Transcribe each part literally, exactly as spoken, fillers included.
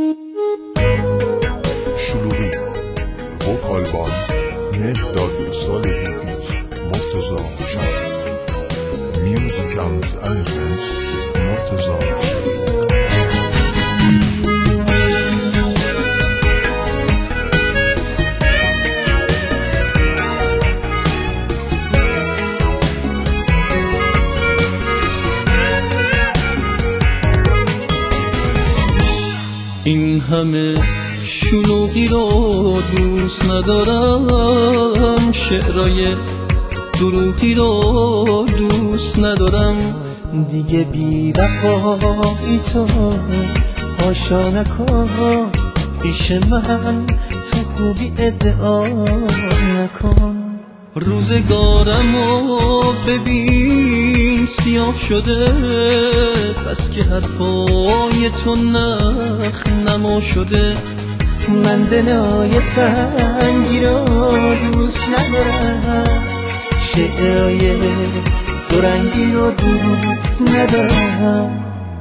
شلوغی وکالبان مهداد صالحی مرتضی شفیق میوزیک اند ارنجمنت مرتضی شفیق. این همه شلوغی رو دوست ندارم، شعرای دروغی رو دوست ندارم. دیگه بی وفایی تو هاشا نکن، پیش من تو خوبی ادعا نکن. روزگارمو ببین سیاه شده، بس که حرفای تو نخ نما شده. من دلای سنگی رو دوست ندارم، شعرهای دورنگی رو دوست ندارم.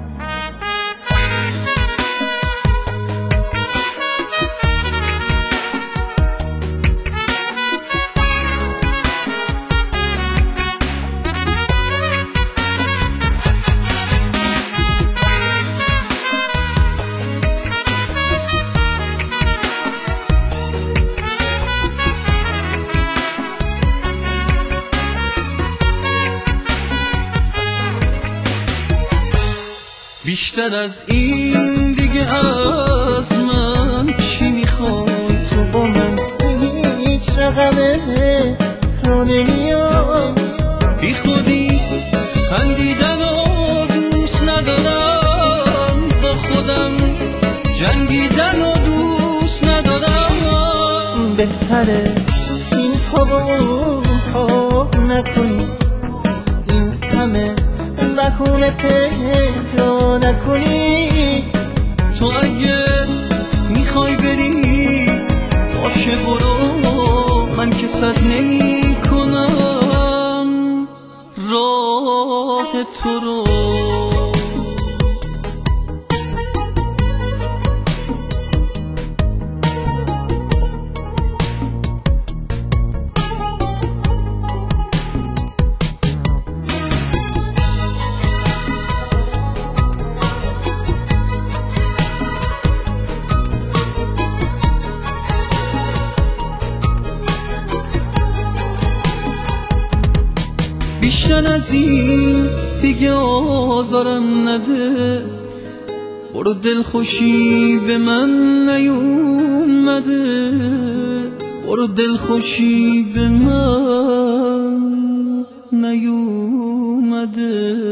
بیشتر از این دیگه از من چی میخوای؟ تو با من هیچ رقمه رو نمیای. بی خودی خندیدن رو دوست ندارم، با خودم جنگیدن رو دوست ندارم. بهتره این پا با اون پا نکنی، این همه بخونه پیدا نکنی. تو اگه میخوای بری باشه برو، من که صد نمی کنم راه تو رو. بیشتر از این دیگه آزارم نده، برو دلخوشی به من نیومده، برو دلخوشی به من نیومده.